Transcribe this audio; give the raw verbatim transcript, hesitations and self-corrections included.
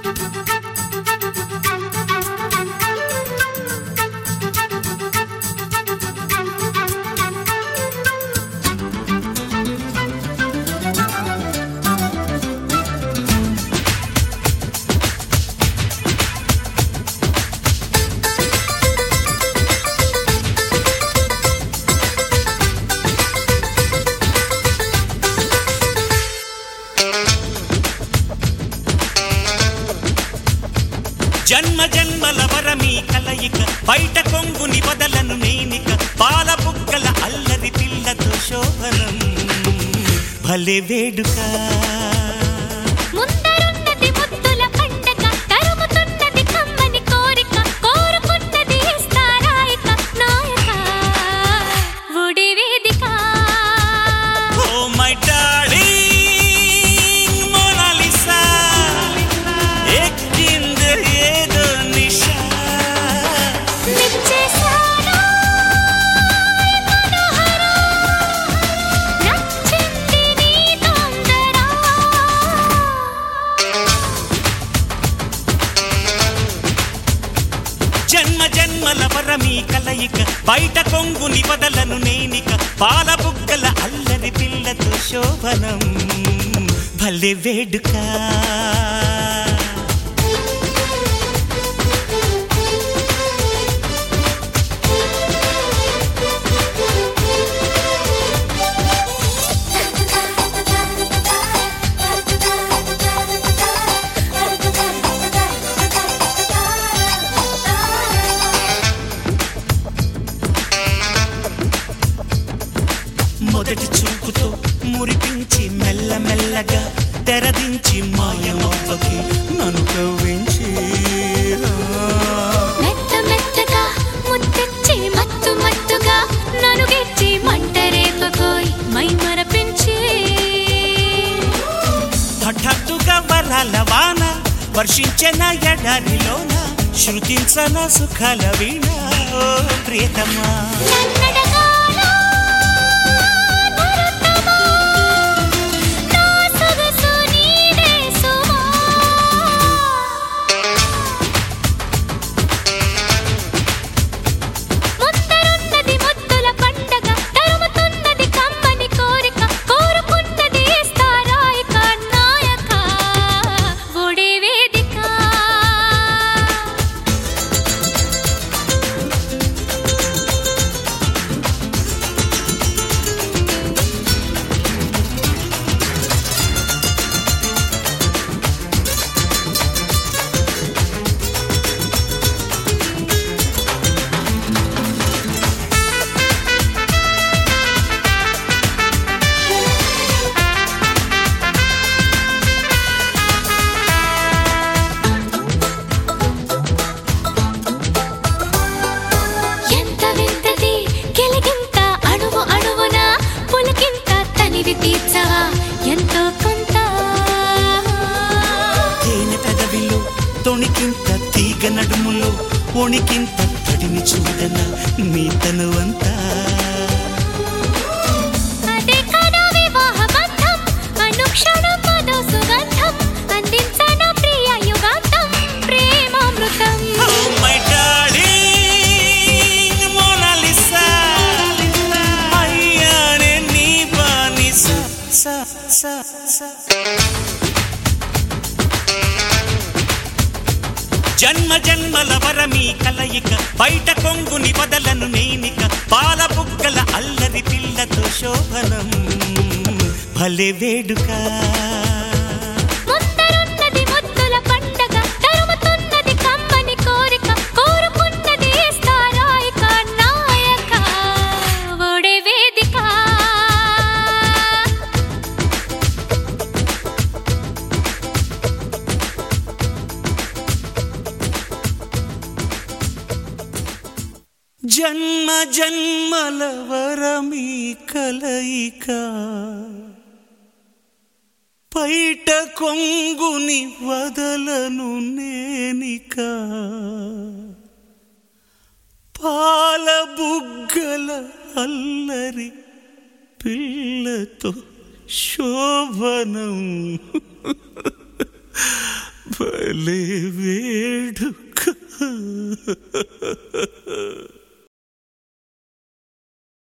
జన్మ జన్మల వరమీ కలయిక బయట కొంగుని వదలను నేనిక పాల బుగ్గల అల్లరి పిల్లతో శోభనం భలే వేడుక ముందరున్నది ముద్దుల పండగ తరుముతున్నది కమ్మని కోరిక కోరుకున్నది ఇస్తారాయిక నాయక ఒడి వేదిక ఓ మై డార్లింగ్ మోనాలిసా ఎక్కింది ఏదో నిషా నిచ్చేసాను మనోహర నచ్చింది నీ తొందర జన్మ జన్మల వరమీ కలయిక బయట కొంగుని వదలను నేనిక పాల బుగ్గల అల్లరి పిల్లతో శోభనం భలే వేడుక మొదటి చూపుతో మురిపించి మెల్లమెల్లగా తెరదించి మాయమవ్వకి నన్ను కవ్వించి మెత్త మెత్తగా ముద్దెచ్చి మత్తు మత్తుగా నన్ను గెచ్చి మంట రేపకోయ్ మై మరపించి హఠాత్తుగా వరాల వాన వర్షించిన ఎడారిలోన శృతించన సుఖాల వీణ ఓ ప్రియతమా నన్నడగాల నరతమా నా సొగసు నీదే సుమా ముందరున్నది ముద్దుల పండగ తరుముతున్నది కమ్మని కోరిక కోరుకున్నది ఇస్తారాయిక నాయక ఒడి వేదిక ఎంత వింతది కెలిగింత అణువు అణువున పులకింత తనివి తీర్చవా ఎంతో కొంత తేనె పెదవిలో తొణికింత తీగ నడుములో ఒణికింత తడిని చూడన నీ తనువంతా అదే కదా వివాహ బంధం అనుక్షణం మధు సుగంధం అందించన ప్రియ యుగాంతం ప్రేమామృతం Oh my darling మోనాలిసా అయ్యానే నీ బానిస స స స జన్మ జన్మల వరమీ కలయిక బయట కొంగుని వదలను నేనిక పాల బుగ్గల అల్లరి పిల్లతో శోభనం భలే వేడుక ముందరున్నది ముద్దుల పండగ తరుముతున్నది కమ్మని కోరిక కోరుకున్నది ఇస్తారాయిక నాయక ఒడి వేదిక జన్మ జన్మల వరమీ కలయిక పైట కొంగుని వదలను నేనిక పాల బుగ్గల అల్లరి పిల్లతో శోభనం భలే వేడుక